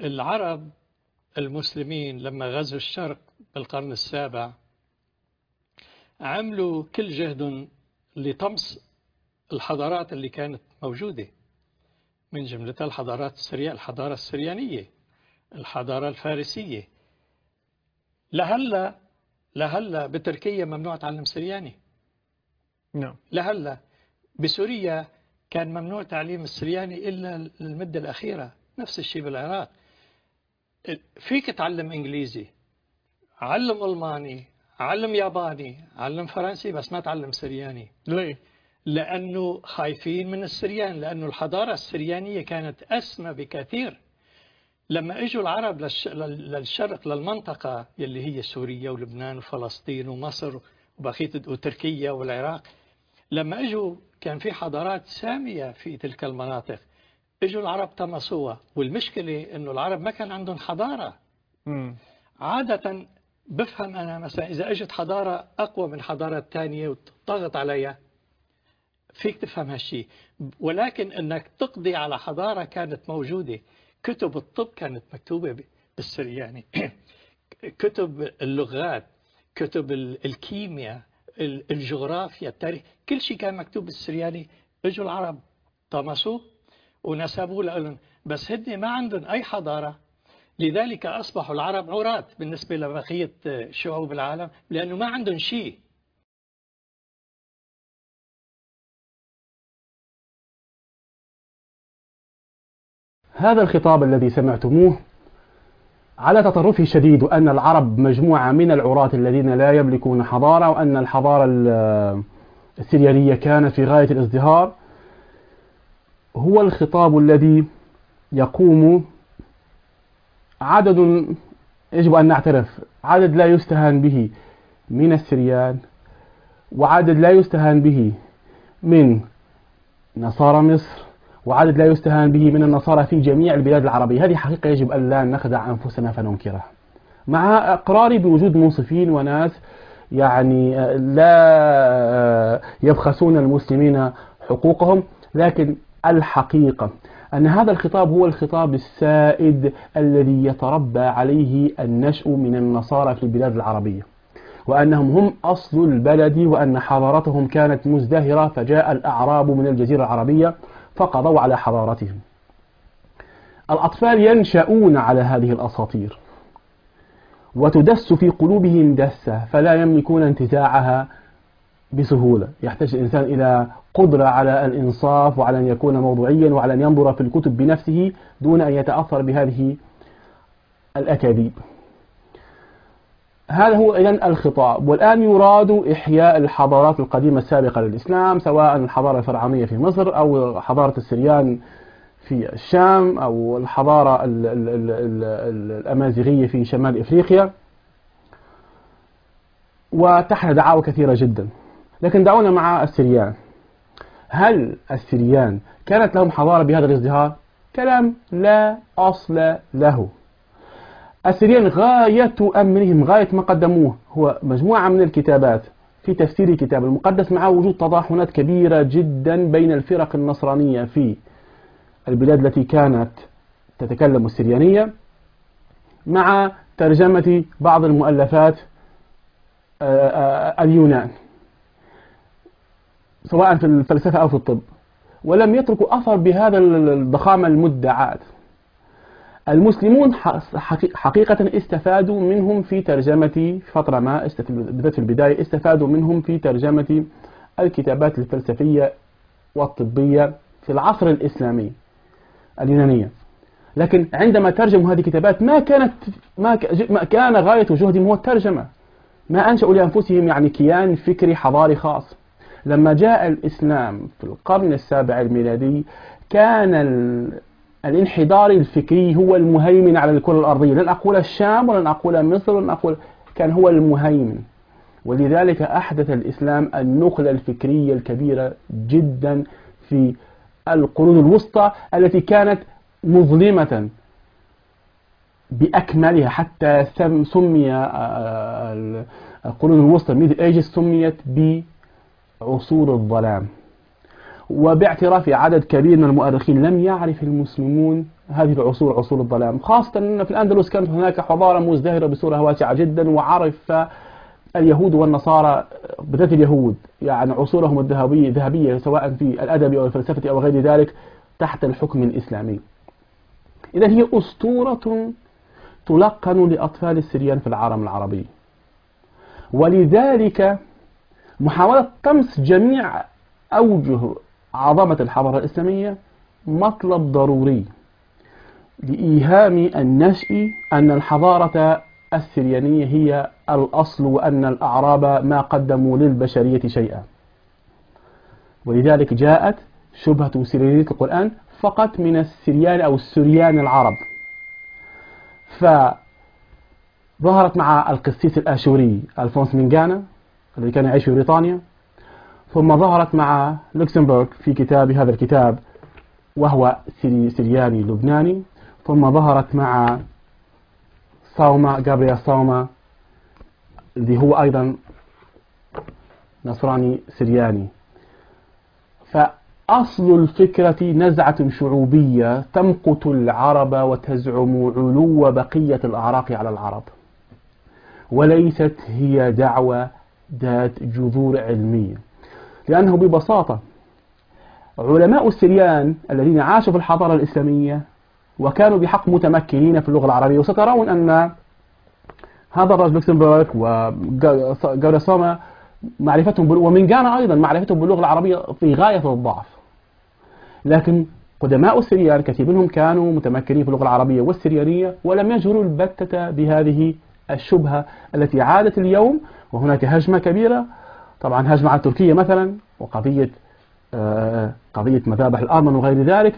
العرب المسلمين لما غزوا الشرق بالقرن السابع عملوا كل جهد لطمس الحضارات اللي كانت موجودة، من جملتها الحضارة السريانية، الحضارة الفارسية. لهلا بتركيا ممنوع تعلم سرياني. نعم. لهلا بسوريا كان ممنوع تعليم السرياني إلا المدة الأخيرة. نفس الشيء بالعراق. فيك تعلم إنجليزي، علم ألماني، علم ياباني، علم فرنسي، بس ما تعلم سرياني. ليه؟ لأنه خايفين من السريان، لأنه الحضارة السريانية كانت أسمى بكثير. لما اجوا العرب للشرق، للمنطقة اللي هي سوريا ولبنان وفلسطين ومصر وبقية وتركيا والعراق، لما اجوا كان في حضارات سامية في تلك المناطق. اجوا العرب طمسوها، والمشكلة انه العرب ما كان عندهم حضارة. عادة بفهم انا مثلا اذا اجت حضارة اقوى من حضارة تانية وتضغط عليها فيك تفهم هالشيء، ولكن انك تقضي على حضارة كانت موجودة. كتب الطب كانت مكتوبة بالسرياني، كتب اللغات، كتب الكيمياء، الجغرافيا، التاريخ، كل شيء كان مكتوب بالسرياني. اجوا العرب طمسوه ونسبوه لهم، بس هن ما عندهم أي حضارة. لذلك أصبحوا العرب عراة بالنسبة لبقية شعوب العالم، لأنه ما عندهم شيء. هذا الخطاب الذي سمعتموه على تطرفه الشديد، وأن العرب مجموعة من العراة الذين لا يملكون حضارة، وأن الحضارة السريانية كانت في غاية الازدهار، هو الخطاب الذي يقوم عدد، يجب أن نعترف، عدد لا يستهان به من السريان، وعدد لا يستهان به من نصارى مصر، وعدد لا يستهان به من النصارى في جميع البلاد العربية. هذه حقيقة يجب أن لا نخدع أنفسنا فننكرها، مع إقراري بوجود منصفين وناس يعني لا يبخسون المسلمين حقوقهم. لكن الحقيقة أن هذا الخطاب هو الخطاب السائد الذي يتربى عليه النشء من النصارى في البلاد العربية، وأنهم هم أصل البلد، وأن حضارتهم كانت مزدهرة، فجاء الأعراب من الجزيرة العربية فقضوا على حضارتهم. الأطفال ينشأون على هذه الأساطير وتدس في قلوبهم دسة، فلا يملكون انتزاعها بسهولة. يحتاج الإنسان إلى قدرة على الإنصاف، وعلى أن يكون موضوعيا، وعلى أن ينظر في الكتب بنفسه دون أن يتأثر بهذه الأكاذيب. هذا هو إذن الخطاب. والآن يراد إحياء الحضارات القديمة السابقة للإسلام، سواء الحضارة الفرعونية في مصر، أو حضارة السريان في الشام، أو الحضارة الأمازيغية في شمال إفريقيا، وتحت دعاوى كثيرة جدا. لكن دعونا مع السريان. هل السريان كانت لهم حضارة بهذا الازدهار؟ كلام لا أصل له. السريان غاية أمرهم، غاية ما قدموه، هو مجموعة من الكتابات في تفسير الكتاب المقدس، مع وجود تضاحنات كبيرة جدا بين الفرق النصرانية في البلاد التي كانت تتكلم السريانية، مع ترجمة بعض المؤلفات اليونان، سواء في الفلسفة أو في الطب، ولم يتركوا أثر بهذا الضخامة المدعاة. المسلمون حقيقة استفادوا منهم في ترجمة، في فترة ما بدأت في البداية، استفادوا منهم في ترجمة الكتابات الفلسفية والطبية في العصر الإسلامي اليونانية. لكن عندما ترجموا هذه الكتابات ما كان غاية جهدهم هو الترجمة، ما أنشأوا لأنفسهم يعني كيان فكري حضاري خاص. لما جاء الإسلام في القرن السابع الميلادي، كان الانحدار الفكري هو المهيمن على الكرة الأرضية. لن أقول الشام، ولن أقول مصر، ولن أقول، كان هو المهيمن. ولذلك أحدث الإسلام النقلة الفكرية الكبيرة جدا في القرون الوسطى، التي كانت مظلمة بأكملها، حتى سمي القرون الوسطى Middle Ages سميت بعصور الظلام. وباعتراف عدد كبير من المؤرخين، لم يعرف المسلمون هذه العصور عصور الظلام، خاصة أن في الأندلس كانت هناك حضارة مزدهرة بصورة واسعة جدا، وعرف اليهود والنصارى بالذات اليهود يعني عصورهم الذهبية سواء في الأدب أو الفلسفة أو غير ذلك تحت الحكم الإسلامي. إذا هي أسطورة تلقن لأطفال السريان في العالم العربي، ولذلك محاولة طمس جميع أوجه عظمة الحضارة الإسلامية مطلب ضروري لإيهام النشء أن الحضارة السريانية هي الأصل، وأن الأعراب ما قدموا للبشرية شيئا. ولذلك جاءت شبهة سريانية القرآن فقط من السريان أو السريان العرب، فظهرت مع القسيس الآشوري ألفونس من غانا الذي كان يعيش في بريطانيا، ثم ظهرت مع لوكسمبورغ في كتاب هذا الكتاب وهو سرياني لبناني، ثم ظهرت مع ساوما غابرييل ساوما الذي هو أيضا نصراني سرياني. فأصل الفكرة نزعة شعوبية تمقت العرب وتزعم علو بقية الأعراق على العرب، وليست هي دعوة ذات جذور علمية، لأنه ببساطة علماء السريان الذين عاشوا في الحضارة الإسلامية وكانوا بحق متمكنين في اللغة العربية، وسترون أن هذا الرجل لوكسمبورغ وغابرييل ساوما معرفتهم ومن غانا أيضا معرفتهم باللغة العربية في غاية الضعف، لكن قدماء السريان كثير منهم كانوا متمكنين في اللغة العربية والسريانية ولم يجهروا البتة بهذه الشبهة التي عادت اليوم، وهناك هجمة كبيرة طبعا هجمة على تركيا مثلا، وقضية قضية مذابح الأرمن وغير ذلك،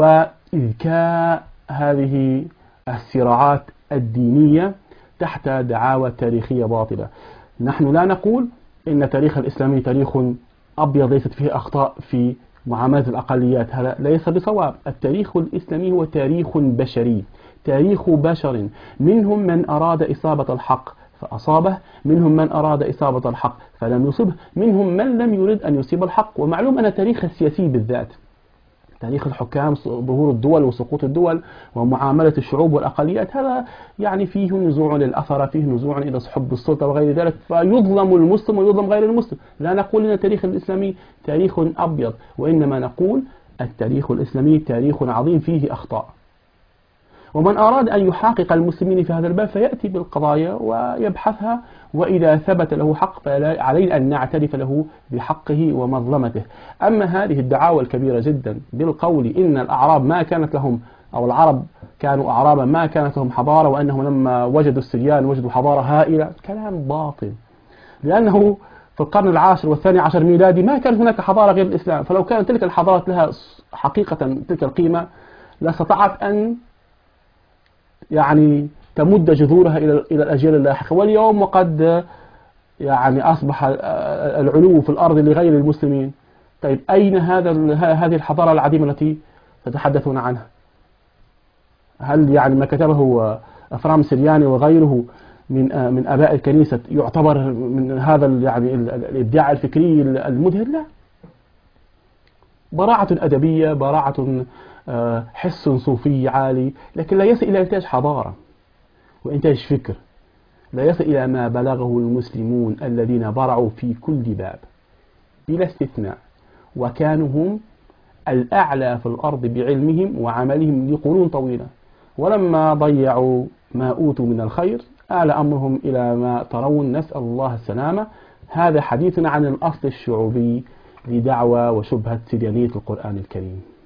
وإذكاء هذه الصراعات الدينية تحت دعاوى تاريخية باطلة. نحن لا نقول إن التاريخ الإسلامي تاريخ أبيض ليست فيه أخطاء في معاملة الأقليات، هذا ليس بصواب. التاريخ الإسلامي هو تاريخ بشري، تاريخ بشر، منهم من أراد إصابة الحق فأصابه، منهم من أراد إصابة الحق فلم يصبه، منهم من لم يرد أن يصيب الحق. ومعلوم أن تاريخ السياسي بالذات، تاريخ الحكام، ظهور الدول وسقوط الدول ومعاملة الشعوب والأقليات، هذا يعني فيه نزوع للأثر، فيه نزوع إلى حب السلطة وغير ذلك، فيظلم المسلم ويظلم غير المسلم. لا نقول أن التاريخ الإسلامي تاريخ أبيض، وإنما نقول التاريخ الإسلامي تاريخ عظيم فيه أخطاء، ومن أراد أن يحاقق المسلمين في هذا الباب فيأتي بالقضايا ويبحثها، وإذا ثبت له حق فعلينا أن نعترف له بحقه ومظلمته. أما هذه الدعاوى الكبيرة جدا بالقول إن الأعراب ما كانت لهم، أو العرب كانوا أعرابا ما كانت لهم حضارة، وأنهم لما وجدوا السريان وجدوا حضارة هائلة، كلام باطل، لأنه في القرن العاشر والثاني عشر ميلادي ما كان هناك حضارة غير الإسلام، فلو كانت تلك الحضارات لها حقيقة تلك القيمة لاستطاعت أن يعني تمد جذورها إلى الأجيال اللاحقة. واليوم وقد يعني أصبح العلو في الأرض لغير المسلمين. طيب أين هذه الحضارة العظيمة التي تتحدثون عنها؟ هل يعني ما كتبه أفرام سرياني وغيره من آباء الكنيسة يعتبر من هذا يعني الإبداع الفكري المذهل؟ لا، براعة أدبية، براعة حس صوفي عالي، لكن لا يصل إلى إنتاج حضارة وإنتاج فكر، لا يصل إلى ما بلغه المسلمون الذين برعوا في كل باب بلا استثناء، وكانوا هم الأعلى في الأرض بعلمهم وعملهم لقرون طويلة، ولما ضيعوا ما أوتوا من الخير آل أمرهم إلى ما ترون، نسأل الله السلامة. هذا حديثنا عن الأصل الشعوبي لدعوى وشبهة سريانية القرآن الكريم.